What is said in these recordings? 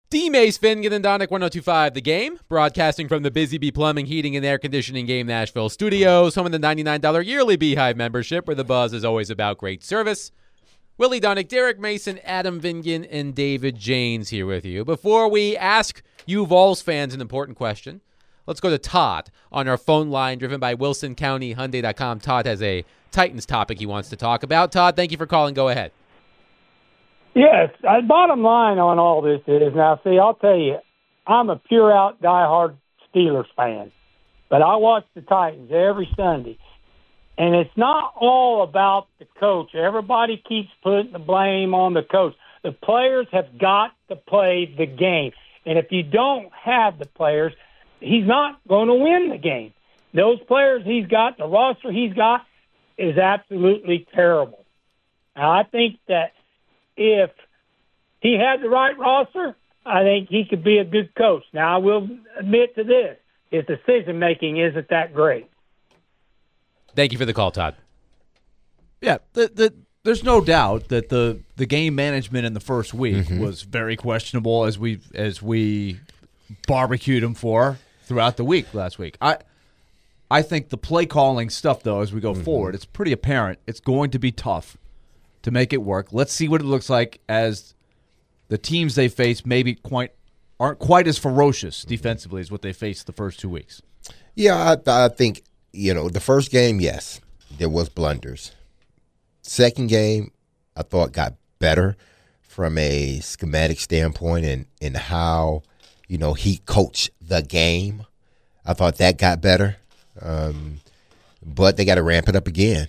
D-Mace, Finnegan, and Donick, 102.5 The Game, broadcasting from the Busy Bee Plumbing, Heating, and Air Conditioning Game Nashville studios, home of the $99 yearly Beehive membership, where the buzz is always about great service. Willie Donick, Derek Mason, Adam Vingan, and David Janes here with you. Before we ask you Vols fans an important question, let's go to Todd on our phone line, driven by WilsonCountyHyundai.com. Todd has a Titans topic he wants to talk about. Todd, thank you for calling. Go ahead. Yes, bottom line on all this is, now, see, I'll tell you, I'm a pure-out, diehard Steelers fan, but I watch the Titans every Sunday, and it's not all about the coach. Everybody keeps putting the blame on the coach. The players have got to play the game, and if you don't have the players, he's not going to win the game. Those players he's got, the roster he's got, is absolutely terrible. Now, I think that if he had the right roster, I think he could be a good coach. Now, I will admit to this. His decision-making isn't that great. Thank you for the call, Todd. Yeah, there's no doubt that the game management in the first week was very questionable, as we barbecued him for throughout the week last week. I think the play calling stuff, though, as we go forward, it's pretty apparent it's going to be tough to make it work. Let's see what it looks like as the teams they face maybe aren't quite as ferocious defensively as what they faced the first 2 weeks. Yeah, I think, the first game, yes, there was blunders. Second game, I thought got better from a schematic standpoint and how, he coached the game. I thought that got better. But they got to ramp it up again.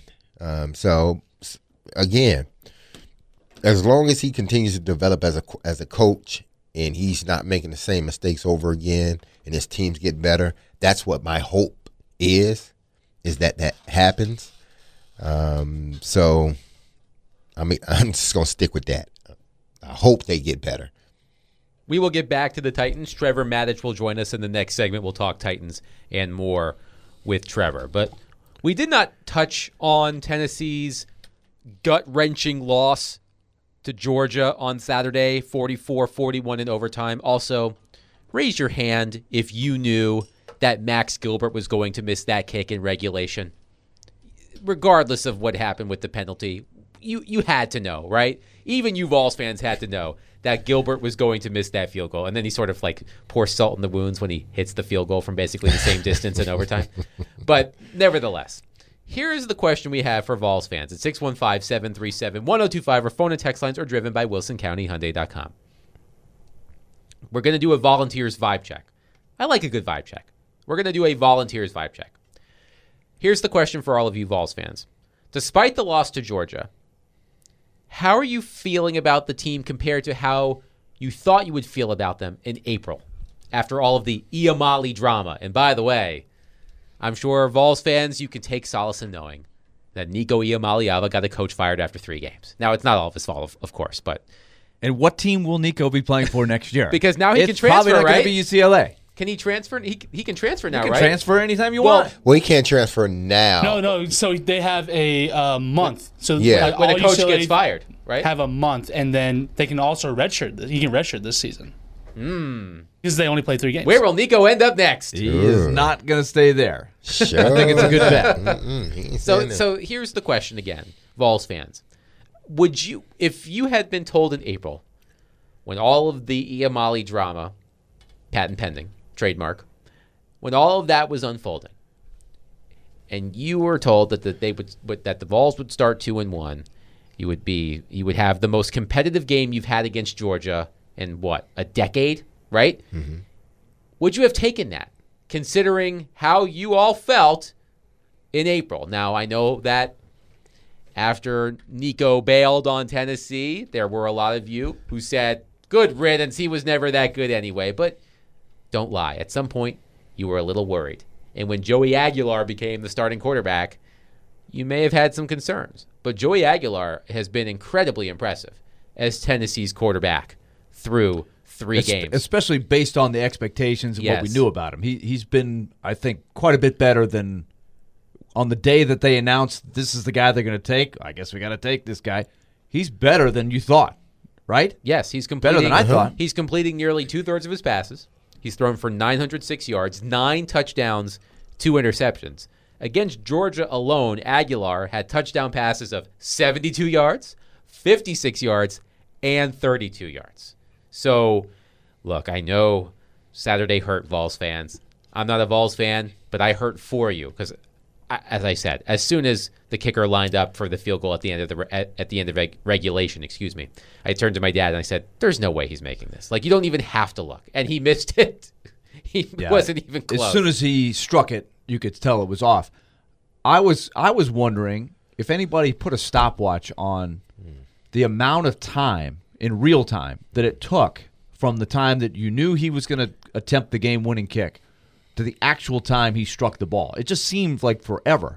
Again, as long as he continues to develop as a coach and he's not making the same mistakes over again and his teams get better, that's what my hope is that happens. I'm just going to stick with that. I hope they get better. We will get back to the Titans. Trevor Maddich will join us in the next segment. We'll talk Titans and more with Trevor. But we did not touch on Tennessee's gut-wrenching loss to Georgia on Saturday, 44-41 in overtime. Also, raise your hand if you knew that Max Gilbert was going to miss that kick in regulation. Regardless of what happened with the penalty, you had to know, right? Even you Vols fans had to know that Gilbert was going to miss that field goal. And then he sort of pours salt in the wounds when he hits the field goal from basically the same distance in overtime. But nevertheless, here is the question we have for Vols fans at 615-737-1025. Our phone and text lines are driven by WilsonCountyHyundai.com. We're going to do a volunteers vibe check. I like a good vibe check. We're going to do a volunteers vibe check. Here's the question for all of you Vols fans. Despite the loss to Georgia, how are you feeling about the team compared to how you thought you would feel about them in April after all of the Iamali drama? And by the way, I'm sure Vols fans, you can take solace in knowing that Nico Iamaleava got a coach fired after 3 games. Now, it's not all of his fault, of course, but... And what team will Nico be playing for next year? Because now he can transfer, probably not right? going to be UCLA. Can he transfer? He can transfer now, You can right? transfer anytime you want. Well, he can't transfer now. No. So they have a month. So Yeah. When a coach UCLA gets fired, right? have a month, and then they can also redshirt. He can redshirt this season. Because they only play 3 games. Where will Nico end up next? He is not going to stay there. Sure. I think it's a good bet. So here's the question again, Vols fans. Would you, if you had been told in April, when all of the Iamali drama, patent pending, trademark, when all of that was unfolding, and you were told that the Vols would start 2-1, you would have the most competitive game you've had against Georgia in a decade, right? Mm-hmm. Would you have taken that, considering how you all felt in April? Now, I know that after Nico bailed on Tennessee, there were a lot of you who said, good riddance, he was never that good anyway. But don't lie. At some point, you were a little worried. And when Joey Aguilar became the starting quarterback, you may have had some concerns. But Joey Aguilar has been incredibly impressive as Tennessee's quarterback through 3 games. Especially based on the expectations of what we knew about him. He's been, I think, quite a bit better than on the day that they announced this is the guy they're going to take. I guess we got to take this guy. He's better than you thought right? Yes, he's completing. Better than I thought. He's completing nearly 2/3 of his passes. He's thrown for 906 yards, 9 touchdowns, 2 interceptions. Against Georgia alone, Aguilar had touchdown passes of 72 yards, 56 yards, and 32 yards. So, look, I know Saturday hurt Vols fans. I'm not a Vols fan, but I hurt for you because, as I said, as soon as the kicker lined up for the field goal at the end of regulation, I turned to my dad and I said, "There's no way he's making this. Like, you don't even have to look." And he missed it. He wasn't even close. As soon as he struck it, you could tell it was off. I was wondering if anybody put a stopwatch on the amount of time in real time that it took from the time that you knew he was going to attempt the game-winning kick to the actual time he struck the ball. It just seemed like forever.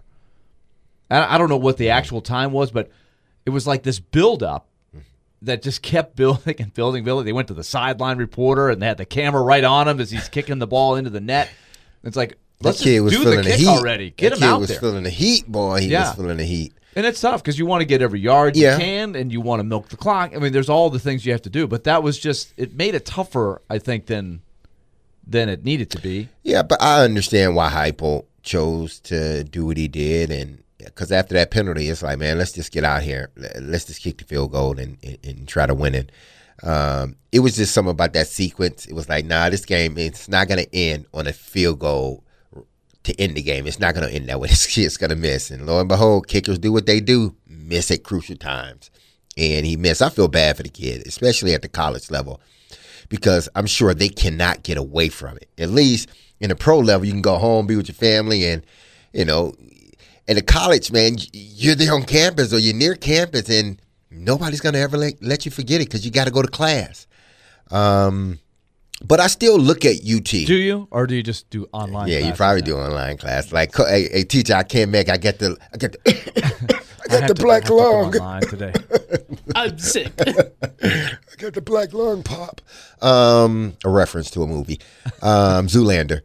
I don't know what the actual time was, but it was like this build-up that just kept building and building. They went to the sideline reporter, and they had the camera right on him as he's kicking the ball into the net. It's like, let's just do the kick already. Get him out there. He was feeling the heat, boy. He was feeling the heat. And it's tough because you want to get every yard you can, and you want to milk the clock. I mean, there's all the things you have to do. But that was just – it made it tougher, I think, than it needed to be. Yeah, but I understand why Heupel chose to do what he did. And because after that penalty, it's like, man, let's just get out here. Let's just kick the field goal and try to win it. It was just something about that sequence. It was like, nah, this game, it's not going to end on a field goal to end the game. It's not going to end that way. This kid's going to miss. And lo and behold, kickers do what they do, miss at crucial times. And he missed. I feel bad for the kid, especially at the college level, because I'm sure they cannot get away from it. At least in the pro level, you can go home, be with your family, and, at the college, man, you're there on campus or you're near campus, and nobody's going to ever let you forget it because you got to go to class. But I still look at UT. Do you, or do you just do online? Yeah, you probably do online class. Like, hey, teacher, I can't make. I get the black lung today. I'm sick. I got the black lung pop. A reference to a movie, Zoolander.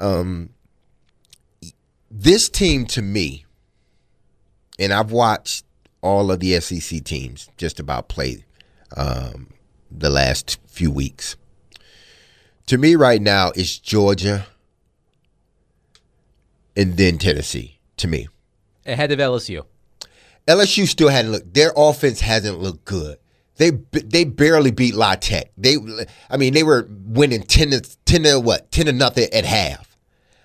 This team, to me, and I've watched all of the SEC teams just about play the last few weeks. To me right now, it's Georgia and then Tennessee, to me. Ahead of LSU. LSU still hadn't looked. Their offense hasn't looked good. They barely beat La Tech. They were winning 10-0 at half.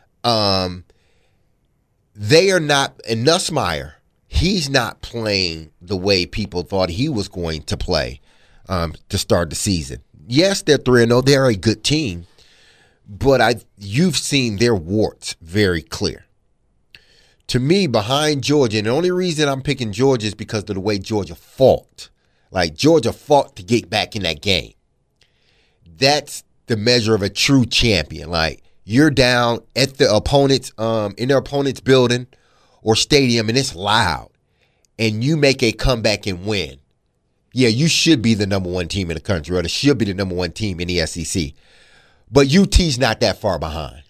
They are not, and Nussmeier, he's not playing the way people thought he was going to play to start the season. Yes, they're 3-0. They're a good team, but you've seen their warts very clear. To me, behind Georgia, and the only reason I'm picking Georgia is because of the way Georgia fought. Like, Georgia fought to get back in that game. That's the measure of a true champion. Like, you're down at the opponent's in their opponent's building or stadium, and it's loud, and you make a comeback and win. Yeah, you should be the number one team in the country, or it should be the number one team in the SEC. But UT's not that far behind.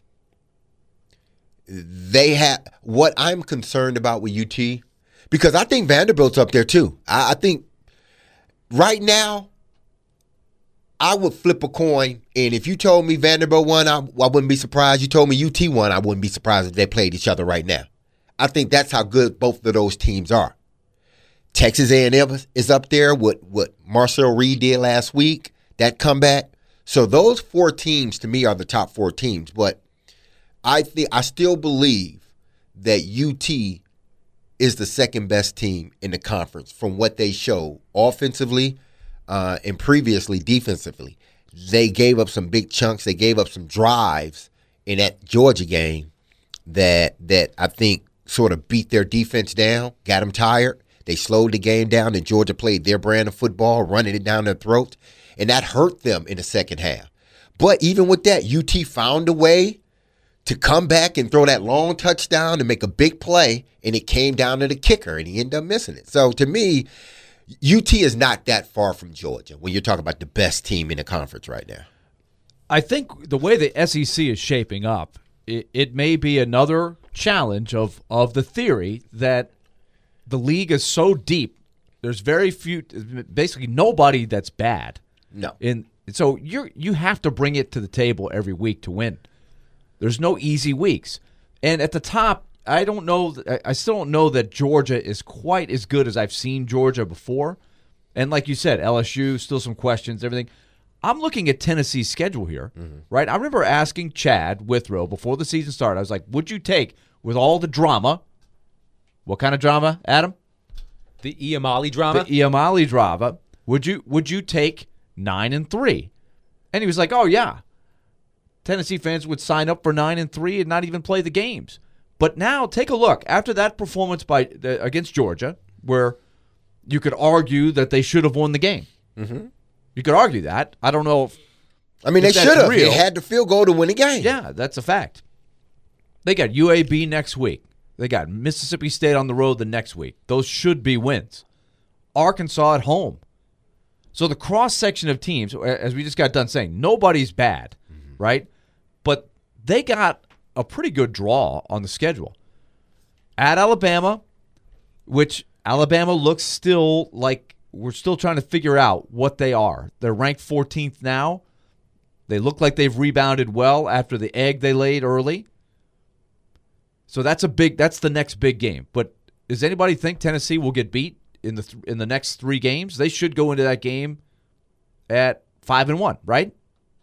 They have what I'm concerned about with UT, because I think Vanderbilt's up there too. I think right now, I would flip a coin, and if you told me Vanderbilt won, I wouldn't be surprised. You told me UT won, I wouldn't be surprised if they played each other right now. I think that's how good both of those teams are. Texas A&M is up there with what Marcel Reed did last week, that comeback. So those 4 teams, to me, are the top 4 teams. But I still believe that UT is the second best team in the conference from what they show offensively and previously defensively. They gave up some big chunks. They gave up some drives in that Georgia game that I think sort of beat their defense down, got them tired. They slowed the game down, and Georgia played their brand of football, running it down their throats, and that hurt them in the second half. But even with that, UT found a way to come back and throw that long touchdown and make a big play, and it came down to the kicker, and he ended up missing it. So to me, UT is not that far from Georgia when you're talking about the best team in the conference right now. I think the way the SEC is shaping up, it may be another challenge of the theory that the league is so deep there's very few, basically nobody that's bad. No. So you have to bring it to the table every week to win. There's no easy weeks. And at the top, I still don't know that Georgia is quite as good as I've seen Georgia before. And like you said, LSU, still some questions, everything. I'm looking at Tennessee's schedule here, right? I remember asking Chad Withrow before the season started, I was like, would you take, with all the drama, what kind of drama, Adam? The Iamali drama? The Iamali drama. Would you take 9-3? And he was like, oh, yeah. Tennessee fans would sign up for 9-3 and not even play the games. But now, take a look. After that performance against Georgia, where you could argue that they should have won the game. Mm-hmm. You could argue that. I don't know if they should have. They had the field goal to win the game. Yeah, that's a fact. They got UAB next week. They got Mississippi State on the road the next week. Those should be wins. Arkansas at home. So the cross-section of teams, as we just got done saying, nobody's bad, right? But they got a pretty good draw on the schedule. At Alabama, which Alabama looks still like we're still trying to figure out what they are. They're ranked 14th now. They look like they've rebounded well after the egg they laid early. So that's the next big game. But does anybody think Tennessee will get beat in the next 3 games? They should go into that game at 5-1, right?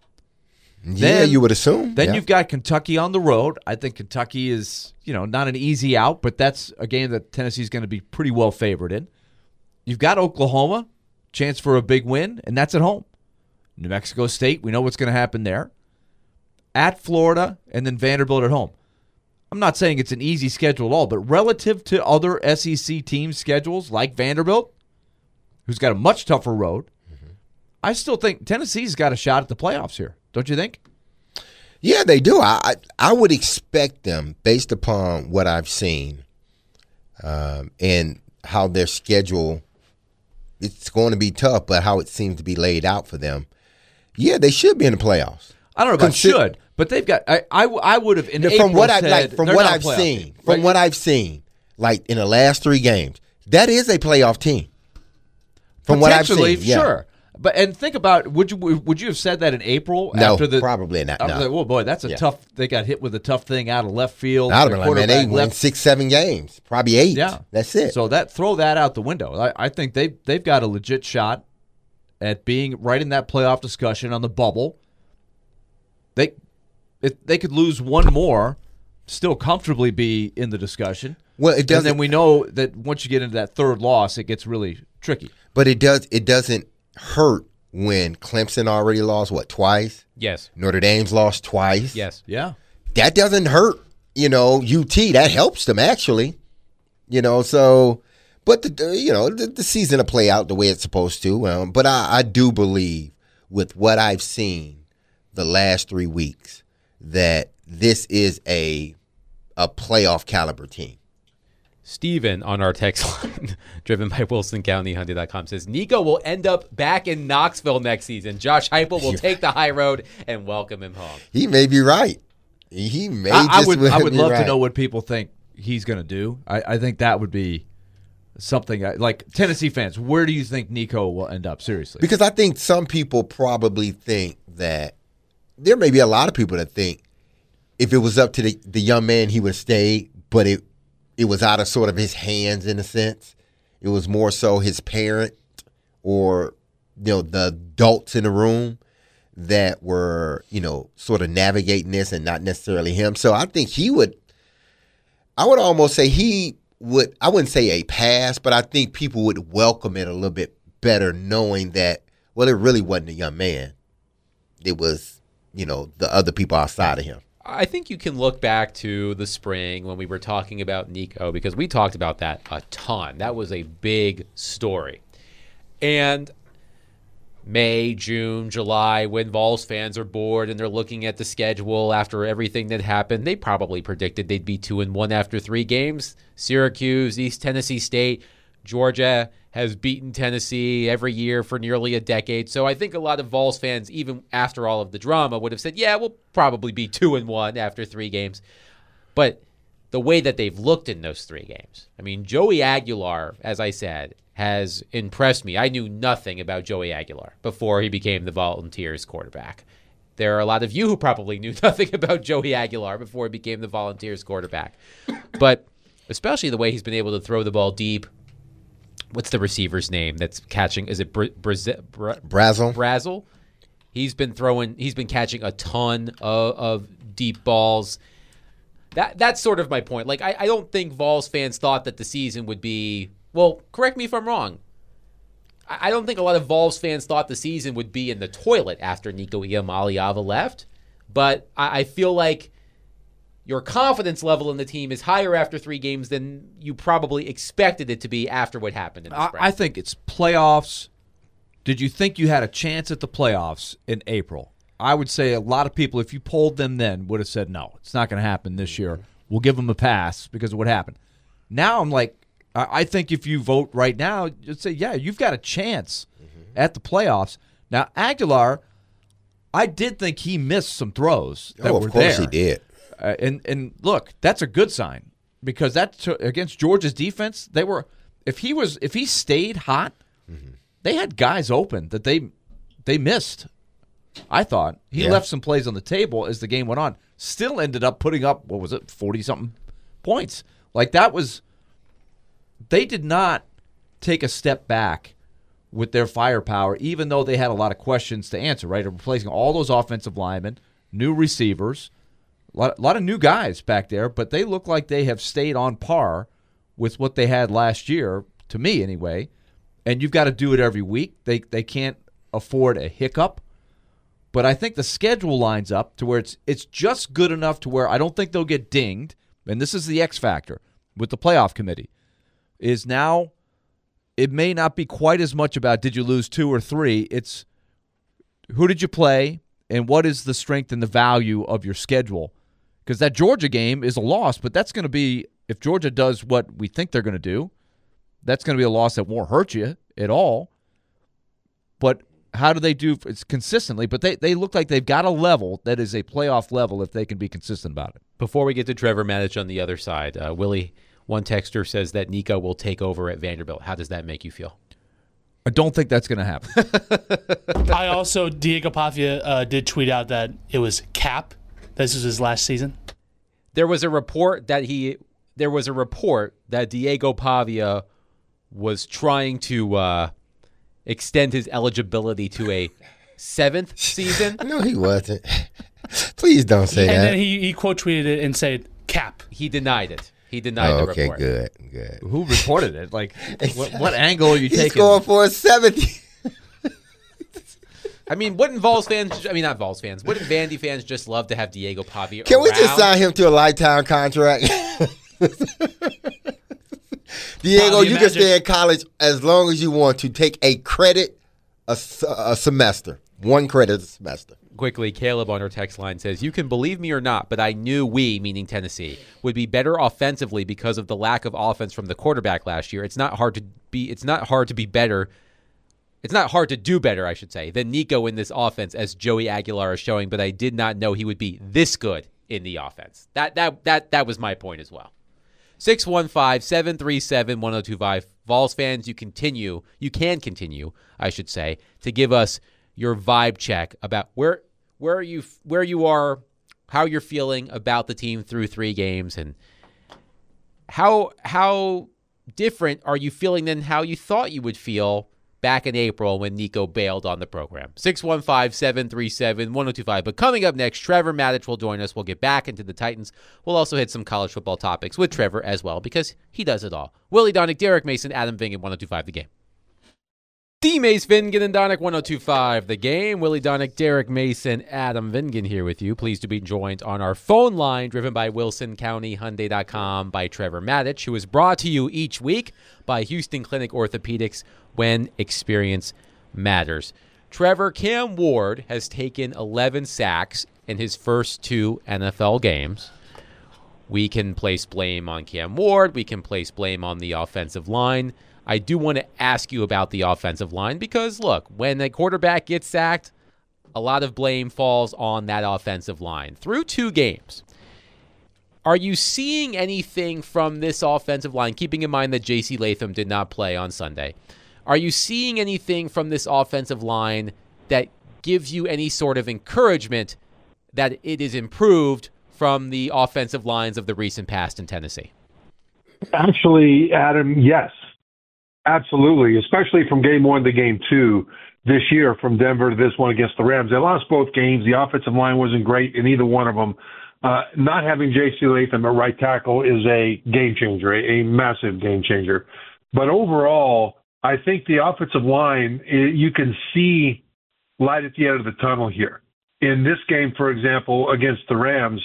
Yeah, you would assume. Then you've got Kentucky on the road. I think Kentucky is, not an easy out, but that's a game that Tennessee's going to be pretty well favored in. You've got Oklahoma, chance for a big win, and that's at home. New Mexico State, we know what's going to happen there. At Florida, and then Vanderbilt at home. I'm not saying it's an easy schedule at all, but relative to other SEC teams' schedules like Vanderbilt, who's got a much tougher road, I still think Tennessee's got a shot at the playoffs here. Don't you think? Yeah, they do. I would expect them, based upon what I've seen and how their schedule, it's going to be tough, but how it seems to be laid out for them. Yeah, they should be in the playoffs. I don't know about should, but they've got. I would have in April from what said, from what I've seen, from what I've seen, like in the last 3 games, that is a playoff team. From what I've seen, yeah. Sure. And think about, would you have said that in April? No, after probably not. No. Like, oh boy, that's a tough. They got hit with a tough thing out of left field. I'd have been like, man, they won 6-7 games, probably 8. Yeah, that's it. So throw that out the window. I think they've got a legit shot at being right in that playoff discussion on the bubble. They could lose one more, still comfortably be in the discussion. Well, it doesn't. And then we know that once you get into that third loss, it gets really tricky. But it doesn't hurt when Clemson already lost, twice? Yes. Notre Dame's lost twice? Yes. Yeah. That doesn't hurt, UT. That helps them, actually. So, but, the season will play out the way it's supposed to. But I do believe, with what I've seen the last 3 weeks, that this is a playoff caliber team. Steven on our text line, driven by WilsonCountyHunting.com, says Nico will end up back in Knoxville next season. Josh Heupel will take the high road and welcome him home. He may be right. He may. I would love right. to know what people think he's going to do. I think that would be something like Tennessee fans. Where do you think Nico will end up? Seriously, because I think some people probably think that there may be a lot of people that think if it was up to the young man, he would have stayed, but it was out of sort of his hands in a sense. It was more so his parent or, the adults in the room that were, sort of navigating this and not necessarily him. So I think I would almost say I wouldn't say a pass, but I think people would welcome it a little bit better knowing that, well, it really wasn't a young man. It was, the other people outside of him. I think you can look back to the spring when we were talking about Nico, because we talked about that a ton. That was a big story. And May, June, July, when Vols fans are bored and they're looking at the schedule after everything that happened, they probably predicted they'd be 2-1 after 3 games. Syracuse, East Tennessee State, Georgia has beaten Tennessee every year for nearly a decade. So I think a lot of Vols fans, even after all of the drama, would have said, yeah, we'll probably be 2-1 after 3 games. But the way that they've looked in those 3 games. I mean, Joey Aguilar, as I said, has impressed me. I knew nothing about Joey Aguilar before he became the Volunteers quarterback. There are a lot of you who probably knew nothing about Joey Aguilar before he became the Volunteers quarterback. But especially the way he's been able to throw the ball deep. What's the receiver's name that's catching? Is it Brazel? Brazel? He's been catching a ton of deep balls. That's sort of my point. Like, I don't think Vols fans thought that the season would be, well, correct me if I'm wrong. I don't think a lot of Vols fans thought the season would be in the toilet after Nico Iamaleava left. But I feel like your confidence level in the team is higher after 3 games than you probably expected it to be after what happened in the spring. I think it's playoffs. Did you think you had a chance at the playoffs in April? I would say a lot of people, if you polled them then, would have said, no, it's not going to happen this year. We'll give them a pass because of what happened. Now I'm like, I think if you vote right now, you'd say, yeah, you've got a chance at the playoffs. Now, Aguilar, I did think he missed some throws that were there. Of course he did. And look, that's a good sign because against Georgia's defense, if he stayed hot, they had guys open that they missed. I thought he left some plays on the table as the game went on. Still ended up putting up 40-something points. Like they did not take a step back with their firepower, even though they had a lot of questions to answer. Right, replacing all those offensive linemen, new receivers. A lot of new guys back there, but they look like they have stayed on par with what they had last year, to me anyway. And you've got to do it every week. They can't afford a hiccup. But I think the schedule lines up to where it's just good enough to where I don't think they'll get dinged. And this is the X factor with the playoff committee. Is now it may not be quite as much about did you lose 2 or 3. It's who did you play and what is the strength and the value of your schedule. Because that Georgia game is a loss, but that's going to be, if Georgia does what we think they're going to do, that's going to be a loss that won't hurt you at all. But how do they do it's consistently? But they look like they've got a level that is a playoff level if they can be consistent about it. Before we get to Trevor Matich on the other side, Willie, one texter says that Nico will take over at Vanderbilt. How does that make you feel? I don't think that's going to happen. I also, Diego Pavia did tweet out that it was cap. This was his last season. There was a report that Diego Pavia was trying to extend his eligibility to a 7th season. No, he wasn't. Please don't say that. And then he quote tweeted it and said cap. He denied it. He denied the report. Okay, good. Who reported it? Like, what angle are you taking? He's going for a 70. I mean, wouldn't not Vols fans, wouldn't Vandy fans just love to have Diego Pavia Can around? we just sign him to a lifetime contract? Diego, you can stay in college as long as you want to. Take a credit a semester. 1 credit a semester. Quickly, Caleb on our text line says, you can believe me or not, but I knew we, meaning Tennessee, would be better offensively because of the lack of offense from the quarterback last year. It's not hard to do better, I should say, than Nico in this offense, as Joey Aguilar is showing, but I did not know he would be this good in the offense. That was my point as well. 615-737-1025. Vols fans, you can continue, I should say, to give us your vibe check about where you are, how you're feeling about the team through 3 games, and how different are you feeling than how you thought you would feel back in April when Nico bailed on the program. 615-737-1025. But coming up next, Trevor Matich will join us. We'll get back into the Titans. We'll also hit some college football topics with Trevor as well, because he does it all. Willie Donick, Derek Mason, Adam Vingen, 1025 The Game. D. Mace Vingen and Donick, 1025 The Game. Willie Donick, Derek Mason, Adam Vingen here with you. Pleased to be joined on our phone line, driven by WilsonCountyHyundai.com, by Trevor Matich, who is brought to you each week by Houston Clinic Orthopedics, when experience matters. Trevor, Cam Ward has taken 11 sacks in his first 2 NFL games. We can place blame on Cam Ward. We can place blame on the offensive line. I do want to ask you about the offensive line because, look, when a quarterback gets sacked, a lot of blame falls on that offensive line. Through 2 games, Are you seeing anything from this offensive line, keeping in mind that J.C. Latham did not play on Sunday? Are you seeing anything from this offensive line that gives you any sort of encouragement that it is improved from the offensive lines of the recent past in Tennessee? Actually, Adam, yes. Absolutely, especially from game 1 to game 2 this year, from Denver to this one against the Rams. They lost both games. The offensive line wasn't great in either one of them. Not having J.C. Latham at right tackle is a game changer, a massive game changer. But overall, I think the offensive line, you can see light at the end of the tunnel here. In this game, for example, against the Rams,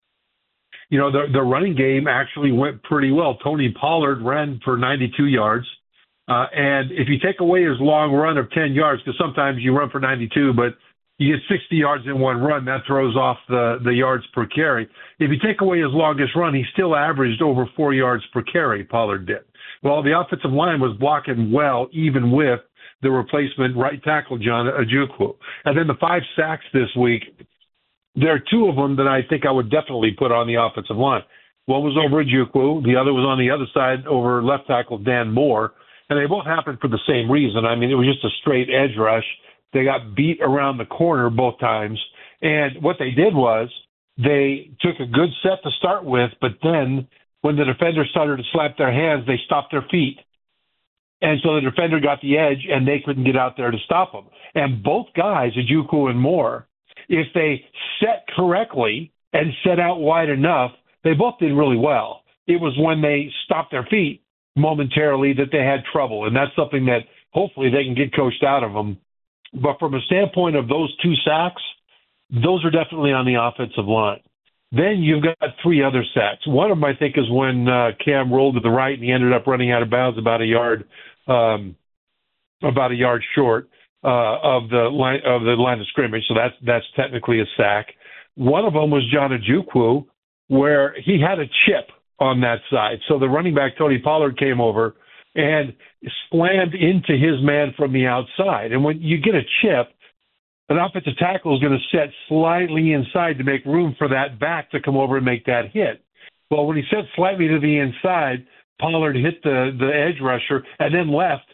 you know, the running game actually went pretty well. Tony Pollard ran for 92 yards. And if you take away his long run of 10 yards, because sometimes you run for 92, but you get 60 yards in one run, that throws off the yards per carry. If you take away his longest run, he still averaged over 4 yards per carry, Pollard did. Well, the offensive line was blocking well, even with the replacement right tackle, John Ojukwu. And then the 5 sacks this week, there are 2 of them that I think I would definitely put on the offensive line. One was over Ojukwu. The other was on the other side over left tackle Dan Moore. And they both happened for the same reason. I mean, it was just a straight edge rush. They got beat around the corner both times. And what they did was they took a good set to start with, but then when the defender started to slap their hands, they stopped their feet. And so the defender got the edge, and they couldn't get out there to stop them. And both guys, Ojukwu and Moore, if they set correctly and set out wide enough, they both did really well. It was when they stopped their feet momentarily that they had trouble, and that's something that hopefully they can get coached out of them. But from a standpoint of those 2 sacks, those are definitely on the offensive line. Then you've got 3 other sacks. One of them, I think, is when Cam rolled to the right and he ended up running out of bounds about a yard short of the line of scrimmage. So that's technically a sack. One of them was John Ojukwu, where he had a chip on that side. So the running back, Tony Pollard, came over and slammed into his man from the outside. And when you get a chip, an offensive tackle is going to set slightly inside to make room for that back to come over and make that hit. Well, when he set slightly to the inside, Pollard hit the edge rusher and then left.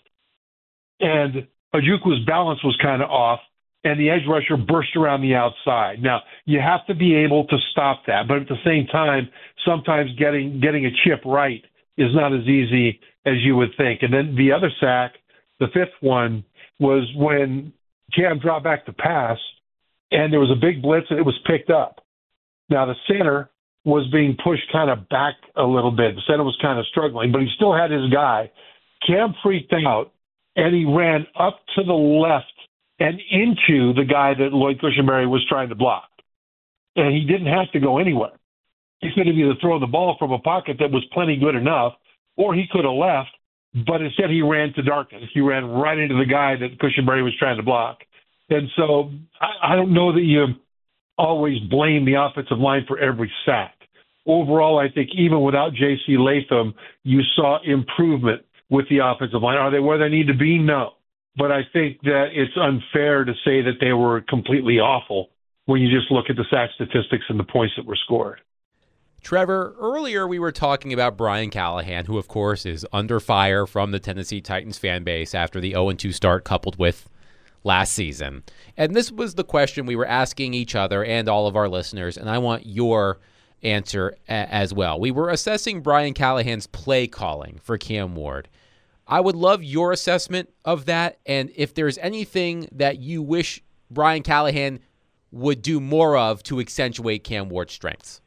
And Ojukwu's balance was kind of off, and the edge rusher burst around the outside. Now, you have to be able to stop that, but at the same time, sometimes getting a chip right is not as easy as you would think. And then the other sack, the 5th one, was when Cam dropped back to pass, and there was a big blitz, and it was picked up. Now, the center was being pushed kind of back a little bit. The center was kind of struggling, but he still had his guy. Cam freaked out, and he ran up to the left and into the guy that Lloyd Cushenberry was trying to block. And he didn't have to go anywhere. He could have either thrown the ball from a pocket that was plenty good enough, or he could have left, but instead he ran to darkness. He ran right into the guy that Cushenberry was trying to block. And so I don't know that you always blame the offensive line for every sack. Overall, I think even without J.C. Latham, you saw improvement with the offensive line. Are they where they need to be? No. But I think that it's unfair to say that they were completely awful when you just look at the sack statistics and the points that were scored. Trevor, earlier we were talking about Brian Callahan, who, of course, is under fire from the Tennessee Titans fan base after the 0-2 start coupled with last season. And this was the question we were asking each other and all of our listeners, and I want your answer as well. We were assessing Brian Callahan's play calling for Cam Ward. I would love your assessment of that, and if there's anything that you wish Brian Callahan would do more of to accentuate Cam Ward's strengths.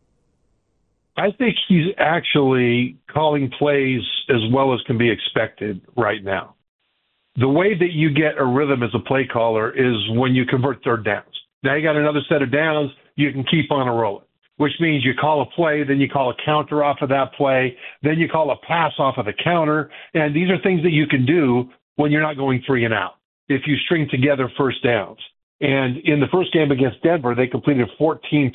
I think he's actually calling plays as well as can be expected right now. The way that you get a rhythm as a play caller is when you convert third downs. Now you got another set of downs, you can keep on a rolling, which means you call a play, then you call a counter off of that play, then you call a pass off of the counter. And these are things that you can do when you're not going 3 and out, if you string together first downs. And in the first game against Denver, they completed 14%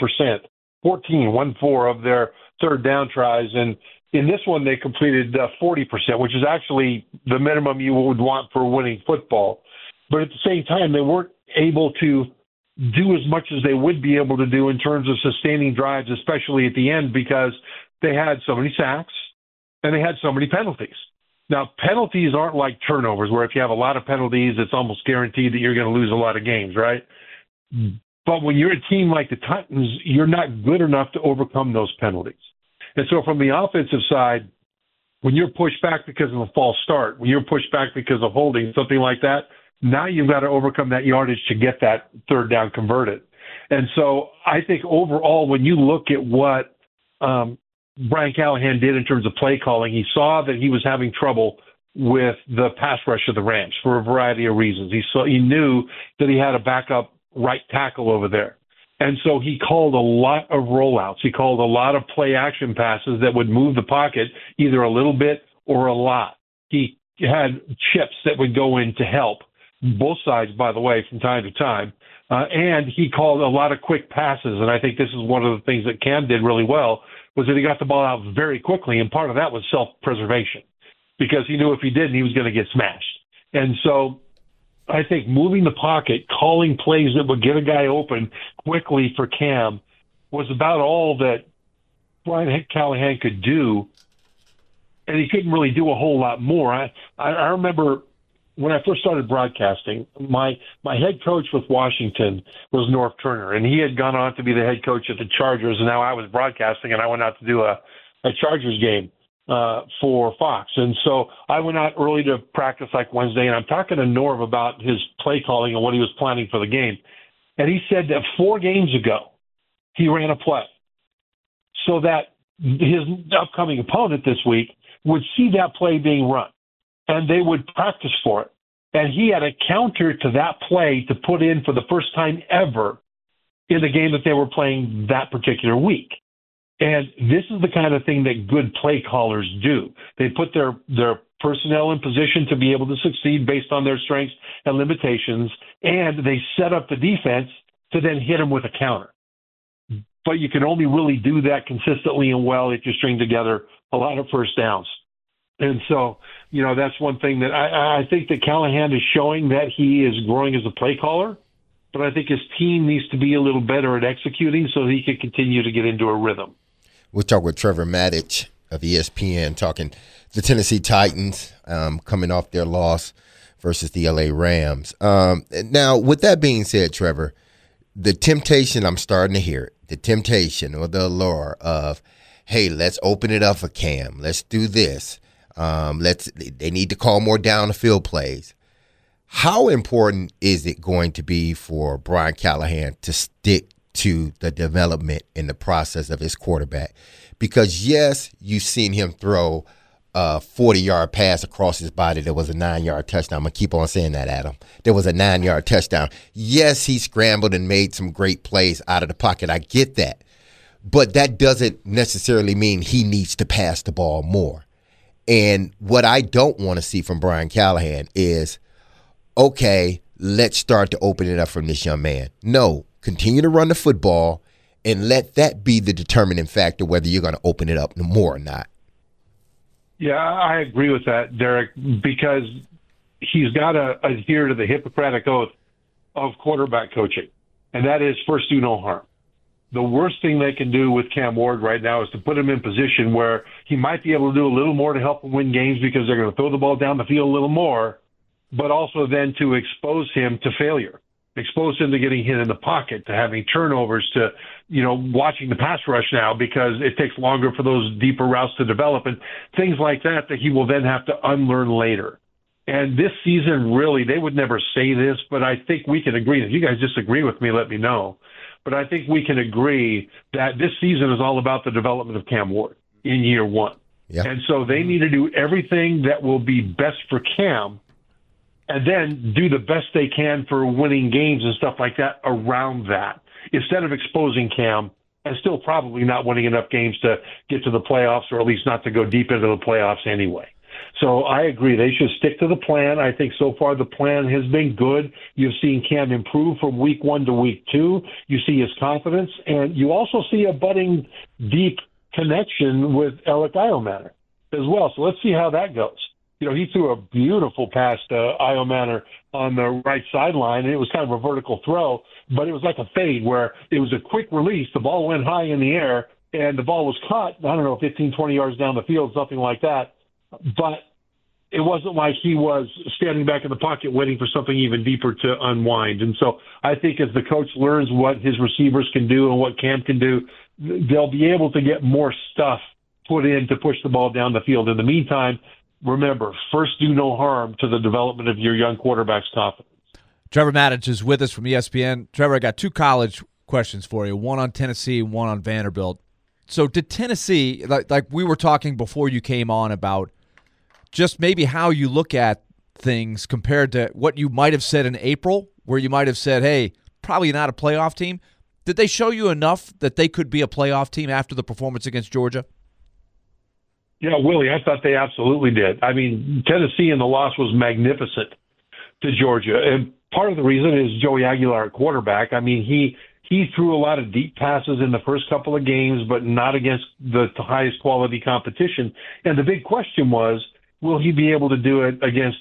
of their third down tries. And in this one, they completed 40%, which is actually the minimum you would want for winning football. But at the same time, they weren't able to do as much as they would be able to do in terms of sustaining drives, especially at the end, because they had so many sacks and they had so many penalties. Now, penalties aren't like turnovers, where if you have a lot of penalties, it's almost guaranteed that you're going to lose a lot of games, right? But when you're a team like the Titans, you're not good enough to overcome those penalties. And so from the offensive side, when you're pushed back because of a false start, when you're pushed back because of holding, something like that, now you've got to overcome that yardage to get that third down converted. And so I think overall, when you look at what Brian Callahan did in terms of play calling, he saw that he was having trouble with the pass rush of the Rams for a variety of reasons. He knew that he had a backup right tackle over there. And so he called a lot of rollouts. He called a lot of play action passes that would move the pocket either a little bit or a lot. He had chips that would go in to help, both sides, by the way, from time to time. And he called a lot of quick passes. And I think this is one of the things that Cam did really well, was that he got the ball out very quickly. And part of that was self-preservation, because he knew if he didn't, he was going to get smashed. And so I think moving the pocket, calling plays that would get a guy open quickly for Cam was about all that Brian Callahan could do, and he couldn't really do a whole lot more. I remember when I first started broadcasting, my head coach with Washington was Norv Turner, and he had gone on to be the head coach at the Chargers, and now I was broadcasting, and I went out to do a Chargers game for Fox. And so I went out early to practice like Wednesday, and I'm talking to Norv about his play calling and what he was planning for the game. And he said that 4 games ago, he ran a play so that his upcoming opponent this week would see that play being run, and they would practice for it. And he had a counter to that play to put in for the first time ever in the game that they were playing that particular week. And this is the kind of thing that good play callers do. They put their personnel in position to be able to succeed based on their strengths and limitations, and they set up the defense to then hit them with a counter. But you can only really do that consistently and well if you string together a lot of first downs. And so, that's one thing that I think that Callahan is showing, that he is growing as a play caller, but I think his team needs to be a little better at executing so he can continue to get into a rhythm. We'll talk with Trevor Matich of ESPN, talking the Tennessee Titans coming off their loss versus the LA Rams. Now, with that being said, Trevor, the temptation, I'm starting to hear it, the temptation or the allure of, hey, let's open it up for Cam. Let's do this. They need to call more down the field plays. How important is it going to be for Brian Callahan to stick to the development in the process of his quarterback? Because, yes, you've seen him throw a 40-yard pass across his body. There was a 9-yard touchdown. I'm going to keep on saying that, Adam. There was a 9-yard touchdown. Yes, he scrambled and made some great plays out of the pocket. I get that. But that doesn't necessarily mean he needs to pass the ball more. And what I don't want to see from Brian Callahan is, okay, let's start to open it up from this young man. No, continue to run the football and let that be the determining factor whether you're going to open it up more or not. Yeah, I agree with that, Derek, because he's got to adhere to the Hippocratic Oath of quarterback coaching, and that is first do no harm. The worst thing they can do with Cam Ward right now is to put him in position where he might be able to do a little more to help him win games because they're going to throw the ball down the field a little more, but also then to expose him to failure, expose him to getting hit in the pocket, to having turnovers, to, watching the pass rush now because it takes longer for those deeper routes to develop and things like that he will then have to unlearn later. And this season, really, they would never say this, but I think we can agree. If you guys disagree with me, let me know. But I think we can agree that this season is all about the development of Cam Ward in year one. Yeah. And so they need to do everything that will be best for Cam and then do the best they can for winning games and stuff like that around that, instead of exposing Cam and still probably not winning enough games to get to the playoffs, or at least not to go deep into the playoffs anyway. So I agree. They should stick to the plan. I think so far the plan has been good. You've seen Cam improve from week 1 to week 2. You see his confidence, and you also see a budding deep connection with Alec Iomatter as well. So let's see how that goes. he threw a beautiful pass to Io Manor on the right sideline, and it was kind of a vertical throw, but it was like a fade where it was a quick release. The ball went high in the air, and the ball was caught, 15, 20 yards down the field, something like that. But it wasn't like he was standing back in the pocket waiting for something even deeper to unwind. And so I think as the coach learns what his receivers can do and what Cam can do, they'll be able to get more stuff put in to push the ball down the field. In the meantime, remember, first do no harm to the development of your young quarterback's confidence. Trevor Matich is with us from ESPN. Trevor, I got two college questions for you, one on Tennessee and one on Vanderbilt. So did Tennessee, like we were talking before you came on about just maybe how you look at things compared to what you might have said in April, where you might have said, hey, probably not a playoff team. Did they show you enough that they could be a playoff team after the performance against Georgia? Yeah, Willie, I thought they absolutely did. I mean, Tennessee in the loss was magnificent to Georgia. And part of the reason is Joey Aguilar at quarterback. I mean, he threw a lot of deep passes in the first couple of games, but not against the highest quality competition. And the big question was, will he be able to do it against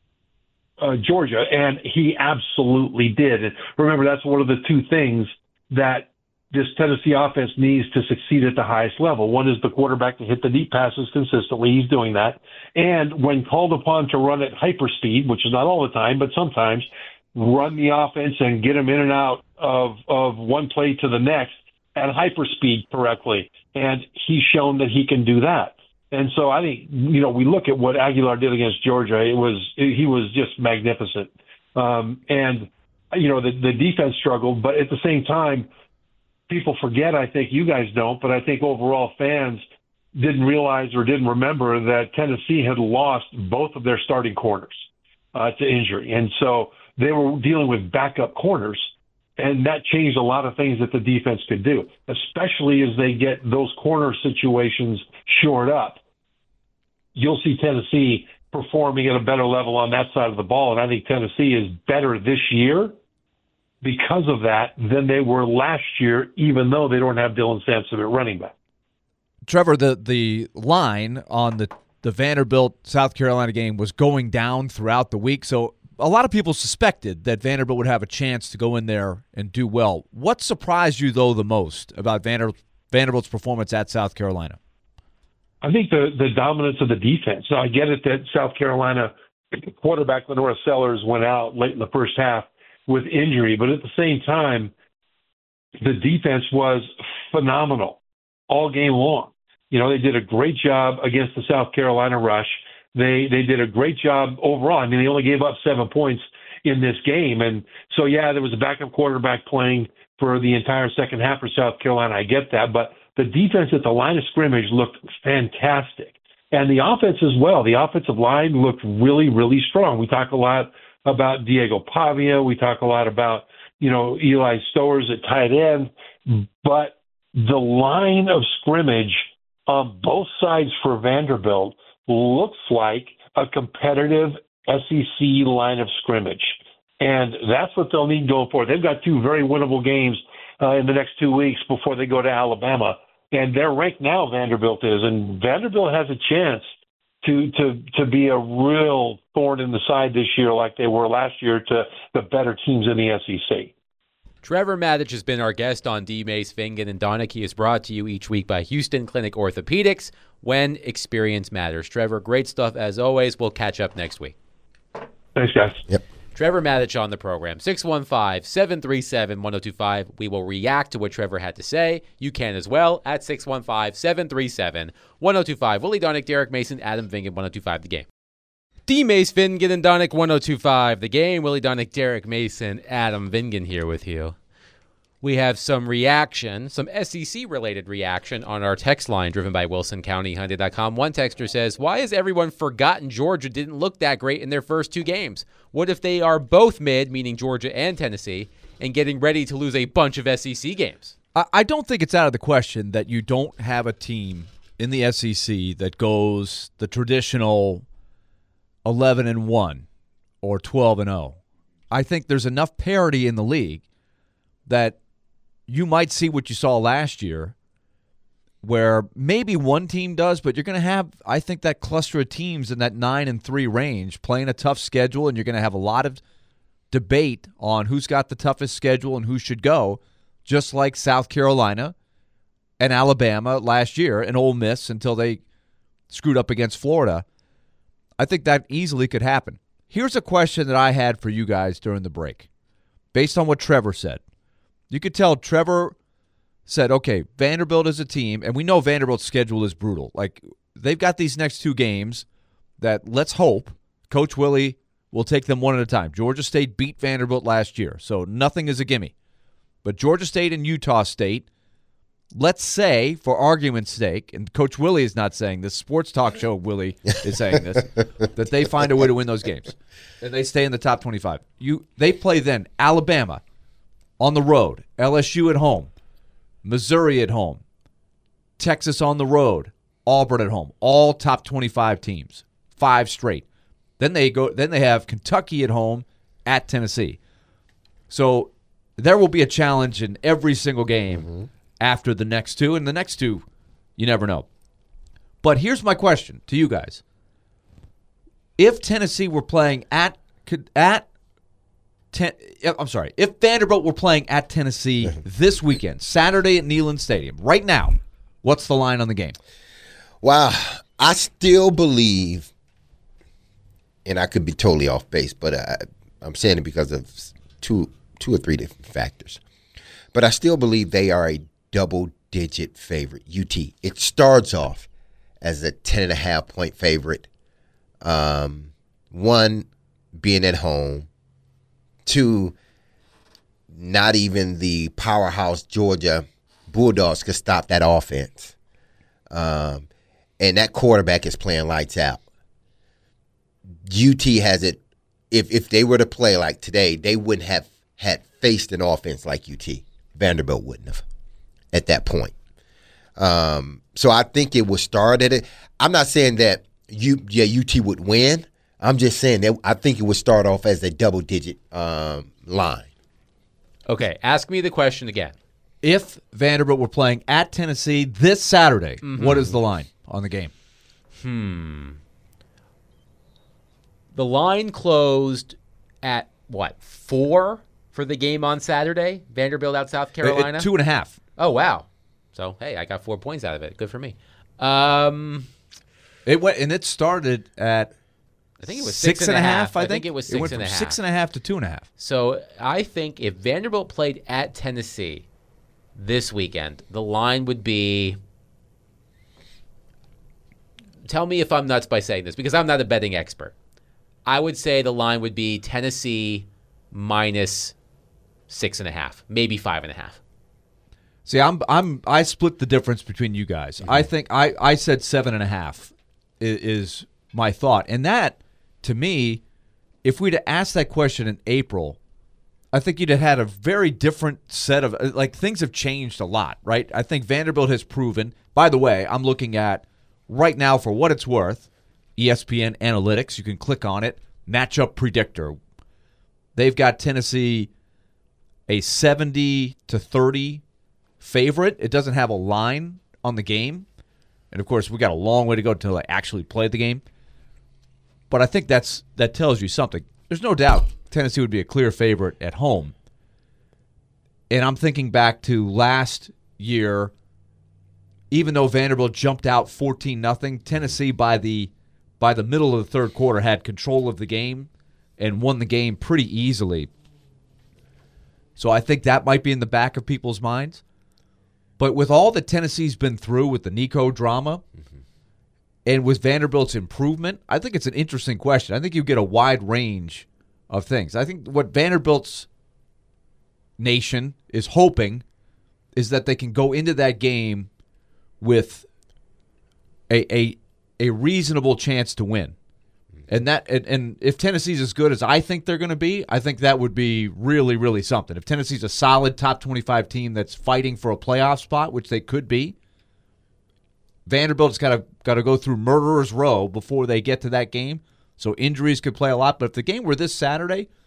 Georgia? And he absolutely did. And remember, that's one of the two things that this Tennessee offense needs to succeed at the highest level. One is the quarterback to hit the deep passes consistently. He's doing that. And when called upon to run at hyperspeed, which is not all the time, but sometimes, run the offense and get them in and out of one play to the next at hyperspeed correctly. And he's shown that he can do that. And so I think, we look at what Aguilar did against Georgia. He was just magnificent. And the defense struggled, but at the same time, people forget, I think you guys don't, but I think overall fans didn't realize or didn't remember that Tennessee had lost both of their starting corners to injury. And so they were dealing with backup corners, and that changed a lot of things that the defense could do, especially as they get those corner situations shored up. You'll see Tennessee performing at a better level on that side of the ball, and I think Tennessee is better this year because of that than they were last year, even though they don't have Dylan Sampson at running back. Trevor, the line on the Vanderbilt-South Carolina game was going down throughout the week, so a lot of people suspected that Vanderbilt would have a chance to go in there and do well. What surprised you, though, the most about Vanderbilt's performance at South Carolina? I think the dominance of the defense. So I get it that South Carolina quarterback Lenora Sellers went out late in the first half with injury, but at the same time, the defense was phenomenal all game long. They did a great job against the South Carolina rush. They did a great job overall. I mean, they only gave up 7 points in this game. And so, there was a backup quarterback playing for the entire second half for South Carolina. I get that. But the defense at the line of scrimmage looked fantastic. And the offense as well. The offensive line looked really, really strong. We talk a lot about Diego Pavia. We talk a lot about, Eli Stowers at tight end. But the line of scrimmage on both sides for Vanderbilt looks like a competitive SEC line of scrimmage. And that's what they'll need going forward. They've got two very winnable games in the next 2 weeks before they go to Alabama. And they're ranked now, Vanderbilt is. And Vanderbilt has a chance to be a real thorn in the side this year like they were last year to the better teams in the SEC. Trevor Matich has been our guest on D. Mace, Vingan, and Donick. He is brought to you each week by Houston Clinic Orthopedics, when experience matters. Trevor, great stuff as always. We'll catch up next week. Thanks, guys. Yep. Trevor Matich on the program, 615-737-1025. We will react to what Trevor had to say. You can as well at 615-737-1025. Willie Donick, Derek Mason, Adam Vingan, 1025 The Game. D. Mace, Vingan, and Donick, 1025 The Game. Willie Donick, Derek Mason, Adam Vingan here with you. We have some reaction, some SEC-related reaction on our text line driven by WilsonCountyHyundai.com. One texter says, why has everyone forgotten Georgia didn't look that great in their first two games? What if they are both mid, meaning Georgia and Tennessee, and getting ready to lose a bunch of SEC games? I don't think it's out of the question that you don't have a team in the SEC that goes the traditional 11-1 or 12-0. I think there's enough parity in the league that you might see what you saw last year, where maybe one team does, but you're going to have, I think, that cluster of teams in that 9-3 range playing a tough schedule, and you're going to have a lot of debate on who's got the toughest schedule and who should go, just like South Carolina and Alabama last year and Ole Miss until they screwed up against Florida. I think that easily could happen. Here's a question that I had for you guys during the break. Based on what Trevor said, you could tell Trevor said, okay, Vanderbilt is a team, and we know Vanderbilt's schedule is brutal. Like, they've got these next 2 games that, let's hope, Coach Willie will take them one at a time. Georgia State beat Vanderbilt last year, so nothing is a gimme. But Georgia State and Utah State, let's say, for argument's sake, and Coach Willie is not saying this, Sports Talk Show Willie is saying this, that they find a way to win those games. And they stay in the top 25. They play then Alabama on the road, LSU at home, Missouri at home, Texas on the road, Auburn at home, all top 25 teams, 5 straight. Then they have Kentucky at home, at Tennessee. So there will be a challenge in every single game after the next 2, and the next 2, you never know. But here's my question to you guys. If Tennessee were playing if Vanderbilt were playing at Tennessee this weekend, Saturday at Neyland Stadium, right now, what's the line on the game? Wow. I still believe, and I could be totally off base, but I'm saying it because of two or three different factors. But I still believe they are a double-digit favorite, UT. It starts off as a 10.5-point favorite. 1, being at home. 2, not even the powerhouse Georgia Bulldogs could stop that offense. And that quarterback is playing lights out. UT has it. If they were to play like today, they wouldn't have had faced an offense like UT. Vanderbilt wouldn't have at that point. So I think it was started. I'm not saying that UT would win. I'm just saying that I think it would start off as a double-digit line. Okay, ask me the question again. If Vanderbilt were playing at Tennessee this Saturday, what is the line on the game? The line closed at, 4 for the game on Saturday? Vanderbilt out South Carolina? 2.5. Oh, wow. So, hey, I got 4 points out of it. Good for me. It started at I think it was 6.5. I think it was 6.5. It went from 6.5 to 2.5. So I think if Vanderbilt played at Tennessee this weekend, the line would be. Tell me if I'm nuts by saying this, because I'm not a betting expert. I would say the line would be Tennessee minus 6.5, maybe 5.5. See, I split the difference between you guys. I think I said 7.5 is my thought, and that, to me, if we'd have asked that question in April, I think you'd have had a very different set of things have changed a lot, right? I think Vanderbilt has proven. By the way, I'm looking at right now, for what it's worth, ESPN Analytics. You can click on it. Matchup predictor. They've got Tennessee a 70-30 favorite. It doesn't have a line on the game. And, of course, we got a long way to go until they actually play the game. But I think that tells you something. There's no doubt Tennessee would be a clear favorite at home. And I'm thinking back to last year, even though Vanderbilt jumped out 14-0, Tennessee by the middle of the third quarter had control of the game and won the game pretty easily. So I think that might be in the back of people's minds. But with all that Tennessee's been through with the Nico drama and with Vanderbilt's improvement, I think it's an interesting question. I think you get a wide range of things. I think what Vanderbilt's nation is hoping is that they can go into that game with a reasonable chance to win. And if Tennessee's as good as I think they're going to be, I think that would be really, really something. If Tennessee's a solid top 25 team that's fighting for a playoff spot, which they could be, Vanderbilt's got to go through murderer's row before they get to that game. So injuries could play a lot. But if the game were this Saturday,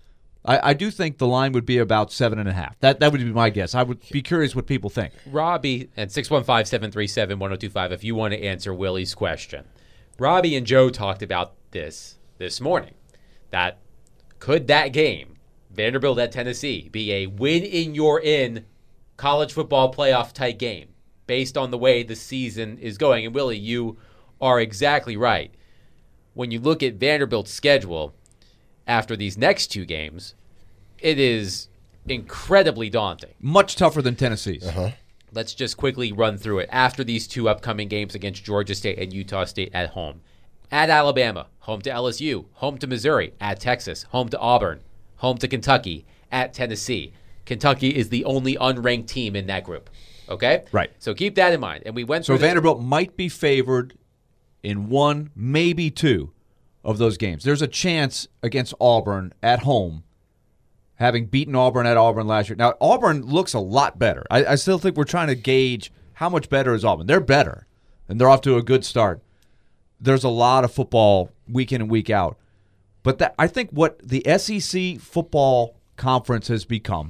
I do think the line would be about 7.5. That would be my guess. I would be curious what people think. Robbie and 615-737-1025 if you want to answer Willie's question. Robbie and Joe talked about this morning. That could that game, Vanderbilt at Tennessee, be a win-in-you're-in college football playoff type game based on the way the season is going? And Willie, you are exactly right. When you look at Vanderbilt's schedule after these next two games, it is incredibly daunting. Much tougher than Tennessee's. Let's just quickly run through it. After these two upcoming games against Georgia State and Utah State at home, at Alabama, home to LSU, home to Missouri, at Texas, home to Auburn, home to Kentucky, at Tennessee. Kentucky is the only unranked team in that group. Okay? Right. So keep that in mind. And we went through So Vanderbilt might be favored in one, maybe two of those games. There's a chance against Auburn at home, having beaten Auburn at Auburn last year. Now, Auburn looks a lot better. I still think we're trying to gauge how much better is Auburn. They're better, and they're off to a good start. There's a lot of football week in and week out. But I think what the SEC football conference has become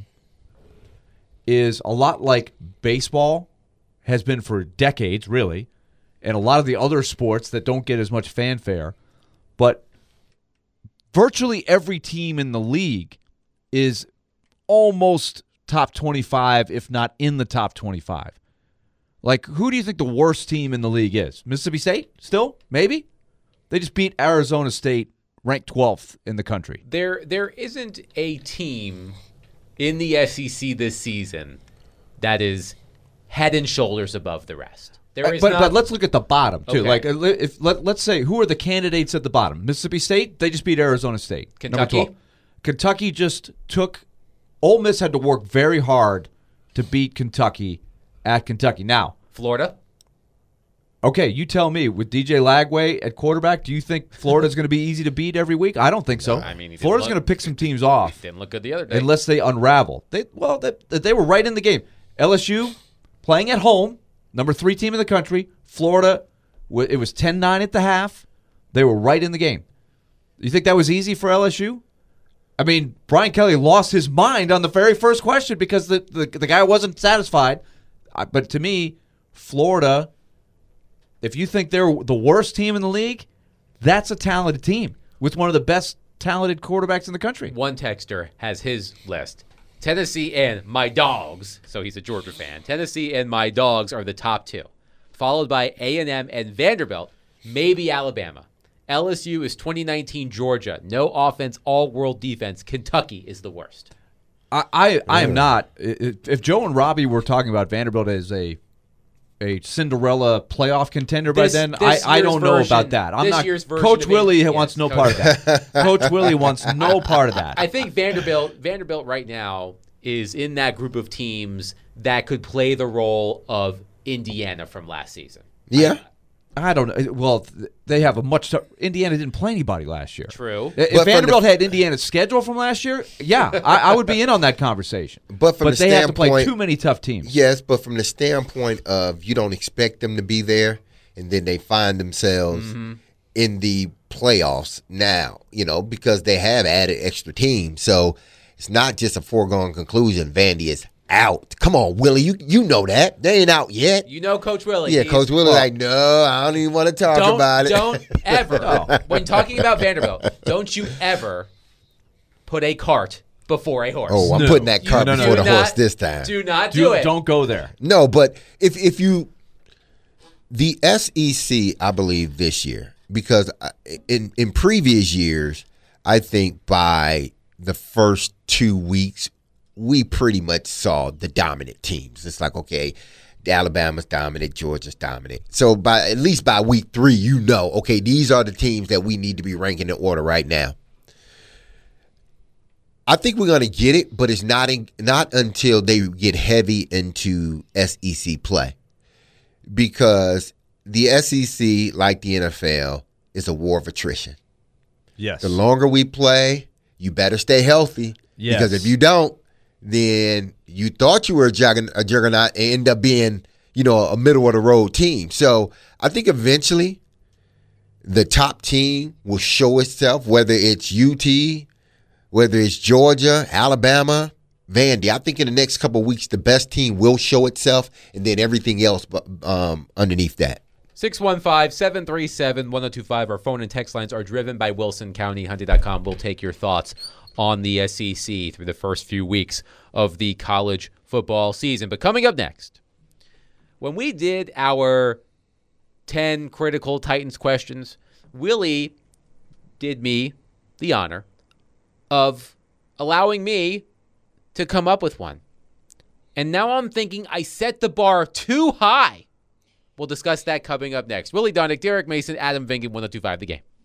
is a lot like baseball has been for decades, really, and a lot of the other sports that don't get as much fanfare. But virtually every team in the league is almost top 25, if not in the top 25. Like, who do you think the worst team in the league is? Mississippi State? Still? Maybe? They just beat Arizona State, ranked 12th in the country. There isn't a team in the SEC this season that is head and shoulders above the rest. But let's look at the bottom, too. Okay. Like, let's say, who are the candidates at the bottom? Mississippi State? They just beat Arizona State. Kentucky? Kentucky just took – Ole Miss had to work very hard to beat Kentucky at Kentucky. Now – Florida? Okay, you tell me. With DJ Lagway at quarterback, do you think Florida's going to be easy to beat every week? I don't think so. I mean, Florida's going to pick some teams off. Didn't look good the other day. Unless they unravel. They were right in the game. LSU playing at home, number 3 team in the country. Florida, it was 10-9 at the half. They were right in the game. You think that was easy for LSU? I mean, Brian Kelly lost his mind on the very first question because the guy wasn't satisfied. But to me, Florida, if you think they're the worst team in the league, that's a talented team with one of the best talented quarterbacks in the country. One texter has his list. Tennessee and my dogs, so he's a Georgia fan. Tennessee and my dogs are the top 2, followed by A&M and Vanderbilt, maybe Alabama. LSU is 2019 Georgia. No offense, all-world defense. Kentucky is the worst. I am not. If Joe and Robbie were talking about Vanderbilt as a Cinderella playoff contender by then, I don't know about that. I'm not. Coach Willie wants no part of that. Coach Willie wants no part of that. I think Vanderbilt right now is in that group of teams that could play the role of Indiana from last season. Yeah. I don't know. Well, they have a much Indiana didn't play anybody last year. True. If Vanderbilt had Indiana's schedule from last year, yeah, I would be in on that conversation. But they have to play too many tough teams. Yes, but from the standpoint of you don't expect them to be there, and then they find themselves in the playoffs now, because they have added extra teams. So it's not just a foregone conclusion. Vandy is out. Come on, Willie. You know that. They ain't out yet. You know Coach Willie. Yeah, Coach Willie no, I don't even want to talk about it. Don't ever, when talking about Vanderbilt, don't you ever put a cart before a horse. Oh, I'm putting that cart before the horse this time. Do not do it. Don't go there. No, but if you – the SEC, I believe, this year, because in previous years, I think by the first 2 weeks, we pretty much saw the dominant teams. It's like, okay, Alabama's dominant, Georgia's dominant. So at least by week 3, okay, these are the teams that we need to be ranking in order right now. I think we're going to get it, but it's not until they get heavy into SEC play. Because the SEC, like the NFL, is a war of attrition. Yes. The longer we play, you better stay healthy. Yes. Because if you don't, then you thought you were a juggernaut and end up being, a middle-of-the-road team. So I think eventually the top team will show itself, whether it's UT whether it's Georgia, Alabama, Vandy. I think in the next couple of weeks, the best team will show itself, and then everything else underneath that. 615-737-1025. Our phone and text lines are driven by WilsonCountyHunting.com. We'll take your thoughts on the SEC through the first few weeks of the college football season. But coming up next, when we did our 10 critical Titans questions, Willie did me the honor of allowing me to come up with one. And now I'm thinking I set the bar too high. We'll discuss that coming up next. Willie Donick, Derek Mason, Adam Vingan, 102.5 The Game.